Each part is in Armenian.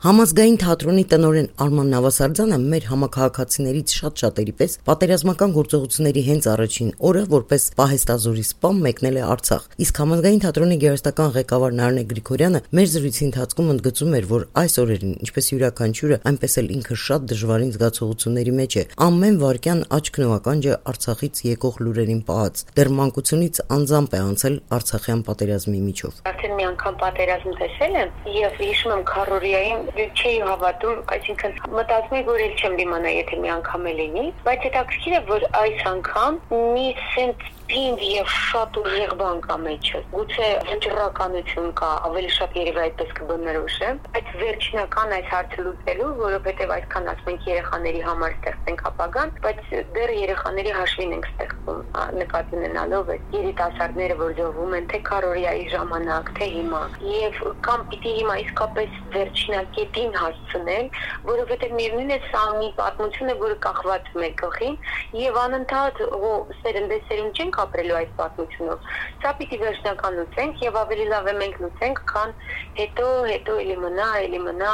Համազգային թատրոնի տնօրեն Արման Նավասարդյանը մեր համաքաղաքացիներից շատ-շատերի պես պատերազմական գործողությունների հենց առաջին օրը որպես պահեստազորի սպա մեկնել է Արցախ։ Իսկ համազգային թատրոնի գեղարվեստական ղեկավար Նարինե Գրիգորյանը մեր զրույցի ընթացքում ընդգծում էր, որ այս օրերին, ինչպես յուրաքանչյուրը, այնպես էլ ինքը շատ դժվարին զգացողությունների մեջ է։ Ամեն վայրկյան աչքն ու ականջը Արցախից եկող լուրերին պահած։ Դեռ մանկությունից անձամբ է անցել Արցախյան պատերազմի միջով։ Արդեն մի անգամ պատերազմ տեսել եմ եւ հիշում եմ քարորիային չի հավատում, այսինքն մտածում եմ, որ ել չեմ դիմանա, եթե մի անգամ է լինի, բայց հետաքրքիր է, որ այս անգամ մի սենց պինդ եւ շատ ուժեղ բան կա մեջը։ Գուցե վճռականություն կա, ավելի շատ երևի այդպես կբնորոշեմ, բայց վերջնական այս հարցը լուծելու, որովհետեւ այսքան ասում ենք երեխաների համար ստեղծենք ապագան, բայց դեռ երեխաների հաշվին ենք ստեղծում, նկատի ունենալով այդ երիտասարդները, որ զոհվում են թե քարորիայի ժամանակ, թե հիմա, եւ կամ պիտի հիմա իսկապես վերջնակետին հասցնել, որովհետեւ միևնույն է սա մի պատմություն է, որը կախված մեր գլխին եւ անընդհատ սերնդեսերուն չենք ապրելու այս պատմությունով։ Սա պիտի վերջնական լուծենք եւ ավելի լավ է մենք լուծենք, քան հետո էլի մնա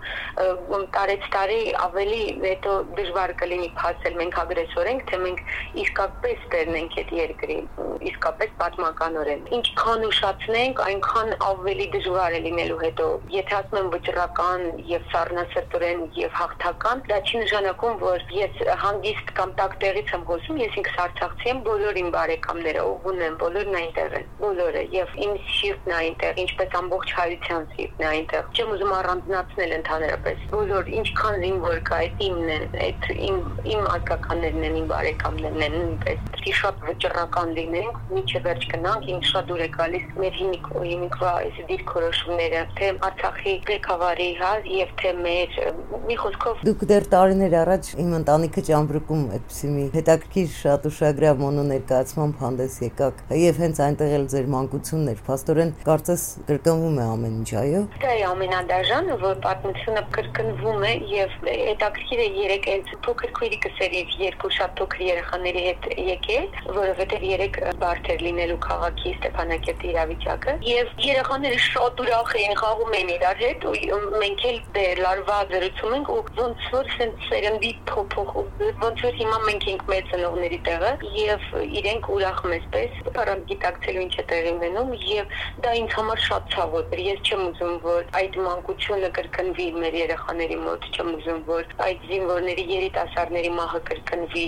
ու տարեցտարի ավելի հետո դժվար կլինի փասել մենք ագրեսոր ենք, թե մենք իսկապես տերնենք այդ երկրի, իսկապես պատմականորեն։ Ինչքան ուշացնենք, այնքան ավելի դժվար է լինելու հետո։ Եթե ասում եմ վճռական եւ սառնասրտորեն եւ հաղթական, դա չի նշանակում, որ ես հանգիստ կամ տակ տեղից եմ խոսում, ես ինքս արցախցի եմ, բոլոր իմ բարեկամները ողուն են, բոլորն այնտեղ են, բոլորը եւ իմ սիրտն է այնտեղ, ինչպես ամբողջ հայության սիրտն է այնտեղ։ Չեմ ուզում առանձնացնել ընդհանրապես, բոլոր ինչքան զինվոր կա, այդ իմն է, այդ իմ արկականներն են, իմ բարեկամներն են, նույնպես։ Պետք է շատ վճռական լինենք, մինչև վերջ գնանք, ինձ շատ դուր է գալիս մեր հիմիկվա այս դիրքորոշումները, թե Արցախի ղեկավարի, եւ թե մեր մի խոսքով դուք դեռ տարիներ առաջ իմ ընտանիքը ճամբրուկում այդպիսի մի հետաքրքիր շատ ուշագրավ մոնո ներկայացմամբ հանդես եկաք եւ հենց այնտեղ էլ ձեր մանկությունն էր, փաստորեն կարծես կրկնվում է ամեն ինչ, այո։ Դա է ամենադաժանը, որ պատմությունը կրկնվում է եւ հետաքրքիր է երեք այս փոքր քույրիկս էր երկու շատ փոքր երեխաների հետ եկել, որովհետեւ երեք բարդ էր լինելու քաղաքի Ստեփանակերտի իրավիճակը եւ երեխաները շատ ուրախ էին, խաղում էին իրար հետ ու մենք էլ լարվա զրուցում ենք ու ոնց որ սերնդի փոփոխ ոնց որ հիմա մենք ենք մեր ծնողների տեղը եւ իրենք ուրախ մեզպես առանց գիտակցելու ինչ է տեղի ունենում եւ դա ինձ համար շատ ցավոտ էր։ Ես չեմ ուզում, որ այդ մանկությունը կրկնվի մեր երեխաների մոտ, չեմ ուզում, որ այդ զինվորների երիտասարդների մահը կրկնվի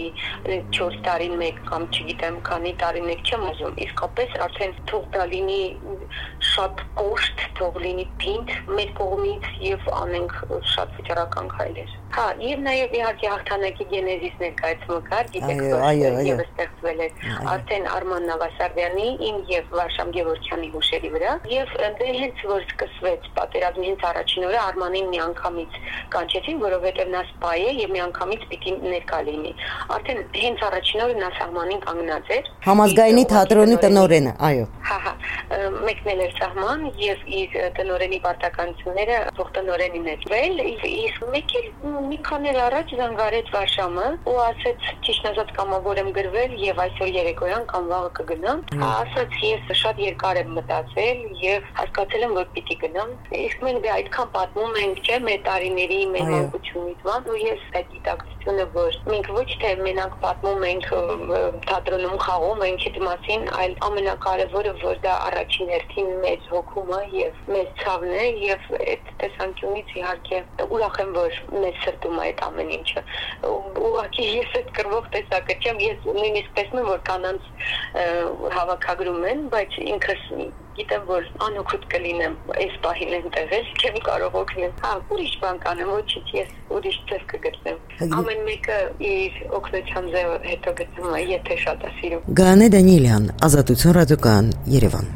4 տարին մեկ կամ չգիտեմ քանի տարին մեկ, չեմ ուզում։ Իսկապես արդեն թող դա լինի շատ կոշտ, թող լինի պինդ մեր կողմից եւ անենք շատ վճռական քայլեր։ Հա, եւ նաեւ իհարկե հաղթանակի գենեզիսն է կայացումը կար, գիտեք, որ ստեղծվել է արդեն Արման Նավասարդյանի, իմ եւ Վարշամ Գևորգյանի հուշերի վրա եւ դե հենց որ սկսվեց պատերազմի հենց առաջին օրը Արմանին մի անգամից կանչեցին, որովհետեւ նա սպա է եւ մի անգամից պիտի ներկա լինի։ Արդեն հենց առաջին օրը նա սահմանին կանգնած էր։ Համազգայինի թատրոնի տնօրենը, այո։ Հա, մեկնել էր սահման եւ իր տնօրենի պարտականությունները ողտնօրենին էր վել, իսկ մեկ էլ մի քանի առաջ զանգարեց Վարշամը ու ասեց ճիշտ ասած կամավոր եմ գրվել եւ այսօր երեկոյան կամ վաղը կգնամ։ Ասաց ես շատ երկար եմ մտածել եւ հասկացել եմ, որ պիտի գնամ։ Իսկ մենք դե այդքան պատմում ենք, չէ՞, մեր տարիների, մեր մանկությունից բան ու ես այդ գիտակցությունը, որ մենք ոչ թե մենակ պատմում ենք թատրոնում խաղում ենք այդ մասին, այլ ամենակարևորը, որ դա առաջին հերթին մեծ հոգումը եւ մեծ ցավն է եւ այդ տեսանկյունից իհարկե ուրախ եմ, որ մեզ սրտում է այդ ամեն ինչը։ Ուղղակի ես այդ կռվող տեսակը չեմ, ես նույնիսկ տեսնում եմ, որ կանանց հավաքագրում են, բայց ինքս գիտեմ, որ անօգուտ կլինեմ այս պահին այնտեղ, չեմ կարող օգնել։ Հա, ուրիշ բան կանեմ, ոչինչ, ես ուրիշ ձև կգտնեմ։ Ամեն մեկը իր օգնության ձևը հետո գտնում է, եթե շատ է սիրում։ Գայանե Դանիելյան, Ազատություն ռադիոկայան, Երևան։